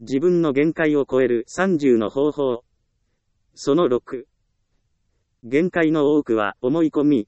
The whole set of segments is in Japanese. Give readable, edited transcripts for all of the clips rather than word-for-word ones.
自分の限界を超える30の方法。その6。限界の多くは思い込み。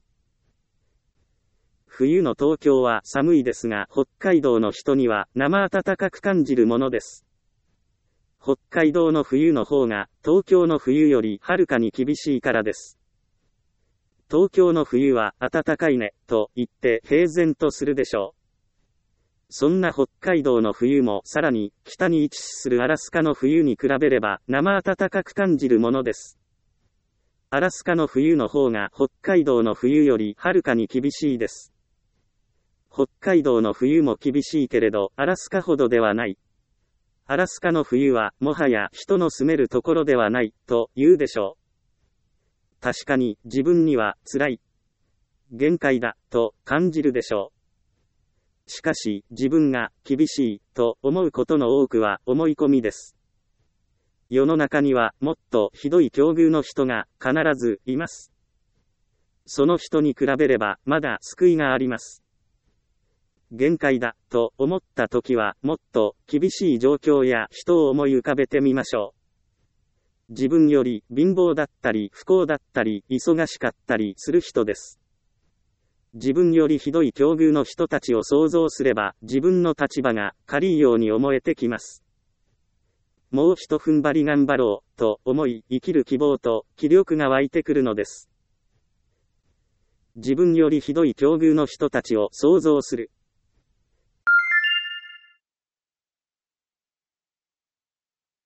冬の東京は寒いですが、北海道の人には生暖かく感じるものです。北海道の冬の方が東京の冬よりはるかに厳しいからです。東京の冬は暖かいね、と言って平然とするでしょう。そんな北海道の冬もさらに北に位置するアラスカの冬に比べれば生暖かく感じるものです。アラスカの冬の方が北海道の冬よりはるかに厳しいです。北海道の冬も厳しいけれどアラスカほどではない。アラスカの冬はもはや人の住めるところではないと言うでしょう。確かに自分には辛い、限界だと感じるでしょう。しかし自分が厳しいと思うことの多くは思い込みです。世の中にはもっとひどい境遇の人が必ずいます。その人に比べればまだ救いがあります。限界だと思ったときはもっと厳しい状況や人を思い浮かべてみましょう。自分より貧乏だったり不幸だったり忙しかったりする人です。自分よりひどい境遇の人たちを想像すれば自分の立場が軽いように思えてきます。もう一踏ん張り頑張ろうと思い生きる希望と気力が湧いてくるのです。自分よりひどい境遇の人たちを想像する。